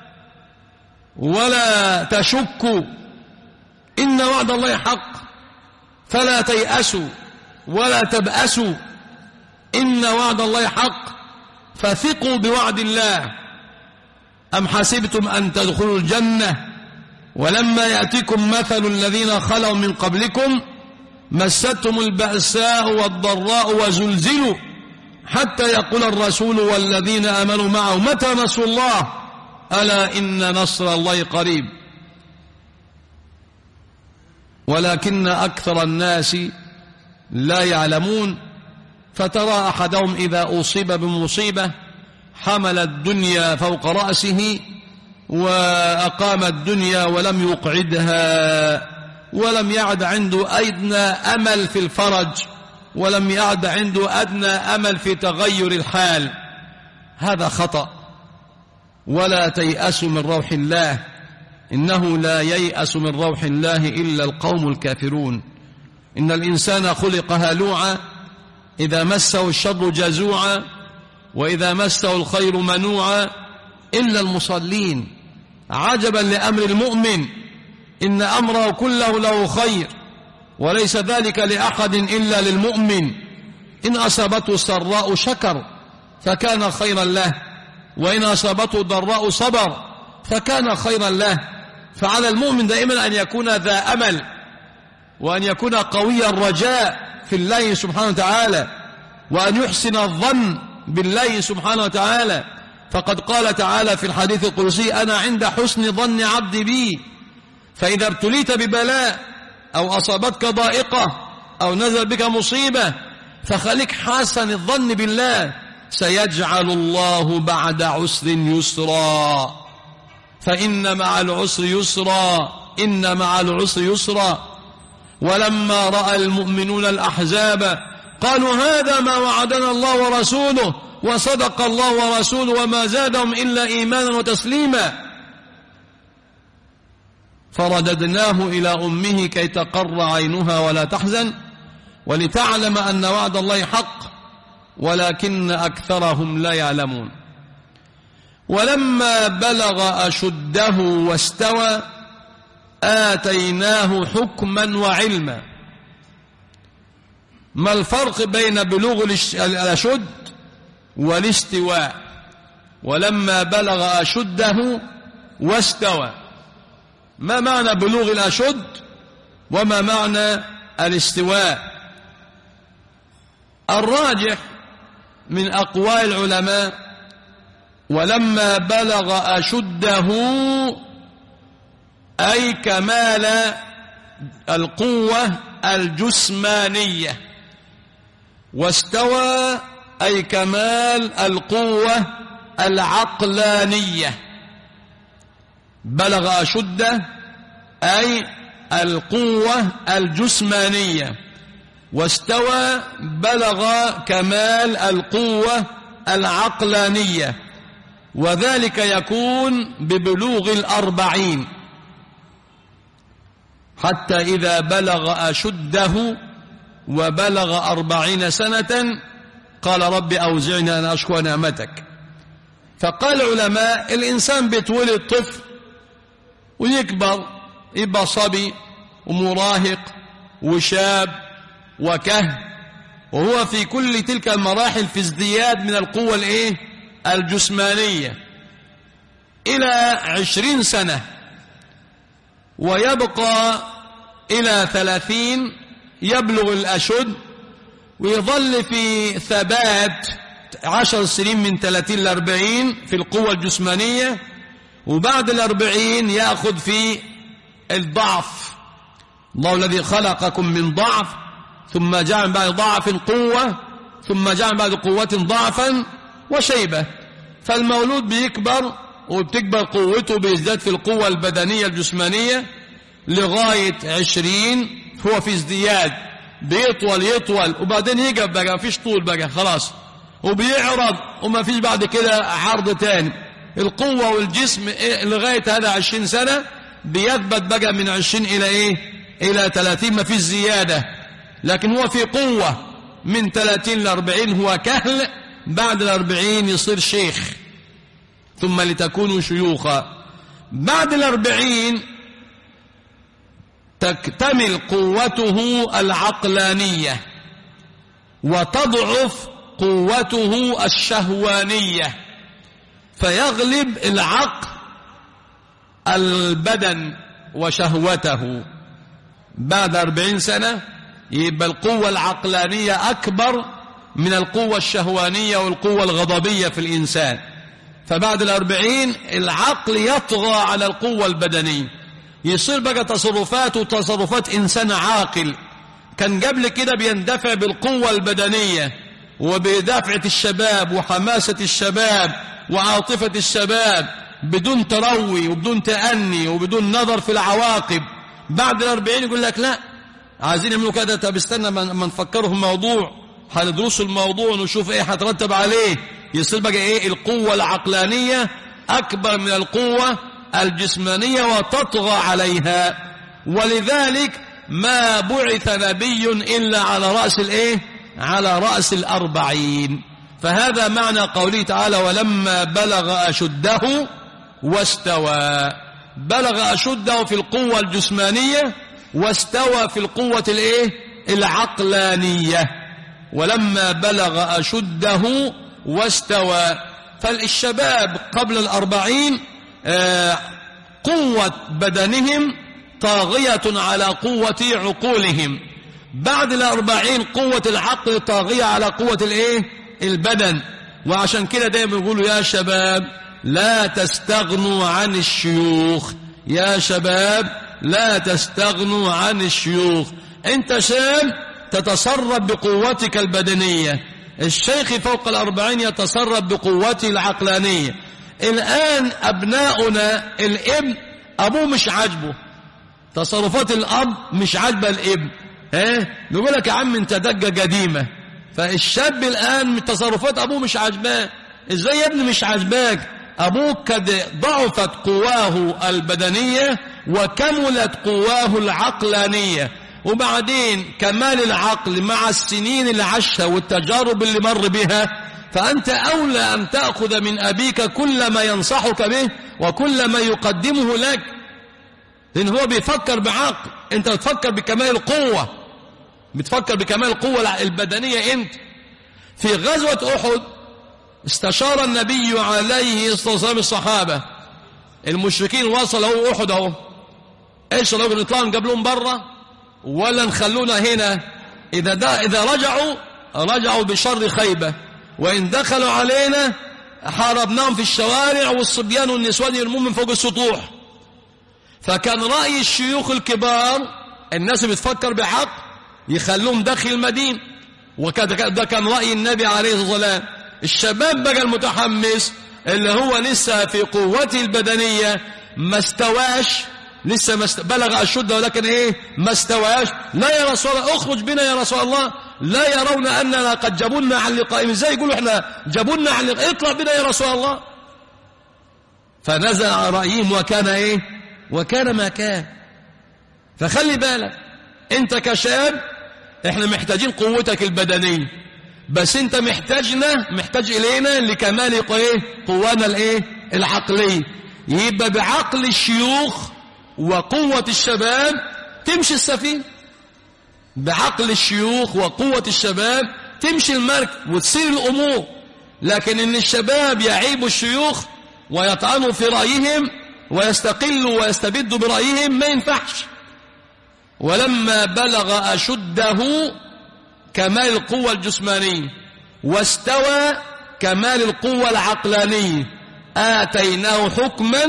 ولا تشكوا، إن وعد الله حق فلا تيأسوا ولا تبأسوا، إن وعد الله حق فثقوا بوعد الله. أم حسبتم أن تدخلوا الجنة ولما يأتكم مثل الذين خلوا من قبلكم مستهم البأساء والضراء وزلزلوا حتى يقول الرسول والذين آمنوا معه متى نصر الله ألا إن نصر الله قريب. ولكن أكثر الناس لا يعلمون. فترى أحدهم إذا أصيب بمصيبة حمل الدنيا فوق رأسه وأقام الدنيا ولم يقعدها، ولم يعد عنده أدنى أمل في الفرج، ولم يعد عنده أدنى أمل في تغير الحال. هذا خطأ. ولا تيأسوا من روح الله، إنه لا ييأس من روح الله إلا القوم الكافرون. إن الإنسان خلق هلوعا إذا مسه الشر جزوعا وإذا مسه الخير منوعا إلا المصلين. عجبا لأمر المؤمن، إن أمره كله له خير وليس ذلك لأحد إلا للمؤمن. إن أصابته سراء شكر فكان خيرا له، وإن أصابته ضراء صبر فكان خيرا له. فعلى المؤمن دائما أن يكون ذا أمل وأن يكون قوي الرجاء في الله سبحانه وتعالى، وأن يحسن الظن بالله سبحانه وتعالى. فقد قال تعالى في الحديث القدسي: أنا عند حسن ظن عبدي بي. فإذا ابتليت ببلاء أو أصابتك ضائقة أو نزل بك مصيبة فخليك حسن الظن بالله، سيجعل الله بعد عسر يسرا، فإن مع العسر يسرا، إن مع العسر يسرا. ولما رأى المؤمنون الأحزاب قالوا هذا ما وعدنا الله ورسوله وصدق الله ورسوله وما زادهم إلا إيمانا وتسليما. فرددناه إلى أمه كي تقر عينها ولا تحزن ولتعلم أن وعد الله حق ولكن أكثرهم لا يعلمون. ولما بلغ أشده واستوى آتيناه حكما وعلما. ما الفرق بين بلوغ الأشد والاستواء؟ ولما بلغ أشده واستوى، ما معنى بلوغ الأشد وما معنى الاستواء؟ الراجح من أقوال العلماء ولما بلغ أشده أي كمال القوة الجسمانية، واستوى أي كمال القوة العقلانية. بلغ أشده أي القوة الجسمانية، واستوى بلغ كمال القوة العقلانية، وذلك يكون ببلوغ الأربعين. حتى إذا بلغ أشده وبلغ أربعين سنة قال رب أوزعني أن أشكر نعمتك. فقال العلماء الإنسان بيتولد طفل ويكبر يبقى صبي ومراهق وشاب وكهن، وهو في كل تلك المراحل في ازدياد من القوة الايه الجسمانية إلى عشرين سنة، ويبقى إلى ثلاثين يبلغ الأشد ويظل في ثبات عشر سنين من ثلاثين لأربعين في القوة الجسمانية، وبعد الأربعين يأخذ في الضعف. الله الذي خلقكم من ضعف ثم جعل بعد ضعف قوة ثم جعل بعد قوة ضعفا وشيبة. فالمولود بيكبر وبتكبر قوته بيزداد في القوة البدنية الجسمانية لغاية عشرين، هو في ازدياد بيطول يطول وبعدين يقف بقى مفيش طول بقى خلاص، وبيعرض وما فيش بعد كده عرض تاني. القوة والجسم لغاية هذا عشرين سنة بيثبت بقى من عشرين إلى إيه إلى ثلاثين ما فيش زيادة، لكن هو في قوة من ثلاثين لأربعين هو كهل، بعد الأربعين يصير شيخ ثم لتكونوا شيوخا. بعد الأربعين تكتمل قوته العقلانية وتضعف قوته الشهوانية، فيغلب العقل البدن وشهوته. بعد أربعين سنة يبقى القوة العقلانية أكبر من القوة الشهوانية والقوة الغضبية في الإنسان، فبعد الأربعين العقل يطغى على القوة البدنية، يصير بقى تصرفاته تصرفات إنسان عاقل. كان قبل كده بيندفع بالقوة البدنية وبدافعة الشباب وحماسة الشباب وعاطفة الشباب بدون تروي وبدون تأني وبدون نظر في العواقب. بعد الأربعين يقول لك لا عايزين يعملوا كده، طب استنى ما نفكروا في الموضوع، هندرسوا الموضوع ونشوف ايه هترتب عليه. يصير بقى ايه القوة العقلانية أكبر من القوة الجسمانية وتطغى عليها. ولذلك ما بعث نبي إلا على رأس الايه على رأس الأربعين. فهذا معنى قوله تعالى ولما بلغ أشده واستوى. بلغ أشده في القوة الجسمانية واستوى في القوة الايه العقلانية. ولما بلغ أشده واستوى. فالشباب قبل الأربعين قوة بدنهم طاغية على قوة عقولهم، بعد الأربعين قوة العقل طاغية على قوة الايه البدن. وعشان كده دايما يقولوا يا شباب لا تستغنوا عن الشيوخ، يا شباب لا تستغنوا عن الشيوخ. انت شاب تتصرف بقوتك البدنية، الشيخ فوق الأربعين يتصرف بقوته العقلانية. الآن أبناؤنا الابن أبوه مش عاجبه، تصرفات الأب مش عاجبه الابن، ها نقول لك يا عم انت دقة قديمة. فالشاب الآن تصرفات أبوه مش عاجباه. ازاي يا ابني مش عاجباك؟ أبوك قد ضعفت قواه البدنية وكملت قواه العقلانية، وبعدين كمال العقل مع السنين اللي عاشها والتجارب اللي مر بها، فأنت أولى أن تأخذ من أبيك كل ما ينصحك به وكل ما يقدمه لك، لأن هو بيفكر بعقل، أنت بتفكر بكمال القوة، بتفكر بكمال القوة البدنية. أنت في غزوة أحد استشار النبي عليه الصلاة والسلام الصحابة، المشركين وصلوا أحد أهو، إيش رأيكم نطلع نقابلهم برا ولا نخلونا هنا؟ إذا دا إذا رجعوا رجعوا بشر خيبة، وإن دخلوا علينا حاربناهم في الشوارع والصبيان والنسوان يرمون من فوق السطوح. فكان رأي الشيوخ الكبار الناس بتفكر بعقل يخلوهم داخل المدينة، وده كان رأي النبي عليه الصلاة والسلام. الشباب بقى المتحمس اللي هو لسه في قوته البدنية ما استواش، لسه ما است... بلغ أشده ولكن ايه ما استواش، لا يا رسول الله اخرج بنا يا رسول الله، لا يرون أننا قد جبنا عن لقائهم. ازاي يقولوا احنا جبنا عن لقائهم؟ اطلع بنا يا رسول الله. فنزل على رأيهم وكان ايه وكان ما كان. فخلي بالك انت كشاب احنا محتاجين قوتك البدنية، بس انت محتاجنا محتاج الينا لكمال ايه قوانا الايه العقلية. يبقى بعقل الشيوخ وقوة الشباب تمشي السفينة، بعقل الشيوخ وقوة الشباب تمشي المركب وتصير الأمور. لكن إن الشباب يعيبوا الشيوخ ويطعنوا في رأيهم ويستقلوا ويستبدوا برأيهم ما ينفعش. ولما بلغ أشده كمال القوة الجسمانية واستوى كمال القوة العقلانية آتيناه حكما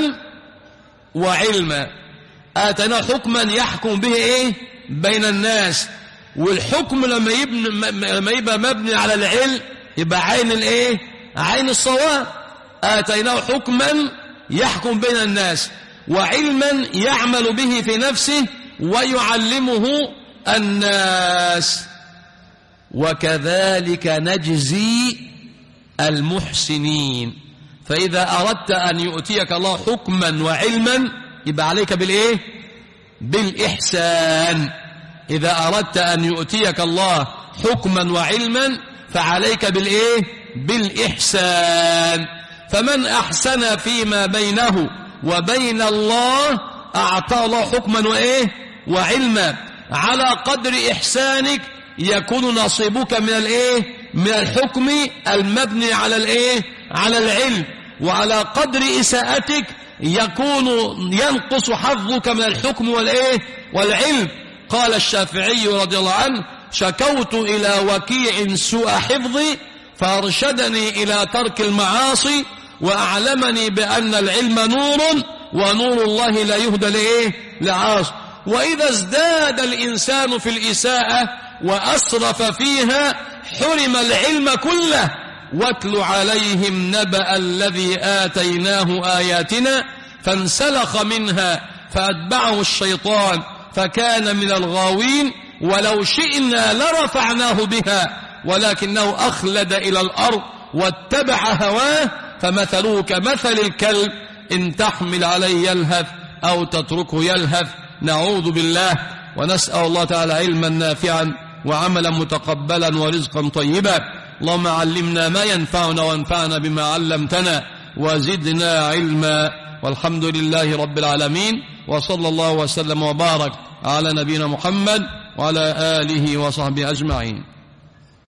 وعلما. آتيناه حكما يحكم به إيه بين الناس، والحكم لما يبني لما يبقى مبني على العلم يبقى عين الايه عين الصواب. آتيناه حكما يحكم بين الناس وعلما يعمل به في نفسه ويعلمه الناس. وكذلك نجزي المحسنين. فإذا أردت أن يؤتيك الله حكما وعلما يبقى عليك بالإيه بالإحسان. إذا أردت أن يؤتيك الله حكما وعلما فعليك بالإيه بالإحسان. فمن أحسن فيما بينه وبين الله أعطى الله حكما وإيه وعلما. على قدر إحسانك يكون نصيبك من الإيه من الحكم المبني على الإيه على العلم، وعلى قدر إساءتك يكون ينقص حظك من الحكم والإيه والعلم. قال الشافعي رضي الله عنه: شكوت إلى وكيع سوء حفظي فأرشدني إلى ترك المعاصي وأعلمني بأن العلم نور ونور الله لا يهدى لإيه لعاص. وإذا ازداد الإنسان في الإساءة وأسرف فيها حرم العلم كله. واتل عليهم نبأ الذي آتيناه آياتنا فانسلخ منها فأتبعه الشيطان فكان من الغاوين ولو شئنا لرفعناه بها ولكنه أخلد إلى الأرض واتبع هواه فمثله كمثل الكلب إن تحمل عليه يلهث أو تتركه يلهث. نعوذ بالله ونسأل الله تعالى علما نافعا وعملا متقبلا ورزقا طيبا. اللهم علمنا ما ينفعنا وانفعنا بما علمتنا وزدنا علما. والحمد لله رب العالمين، وصلى الله وسلم وبارك على نبينا محمد وعلى آله وصحبه أجمعين.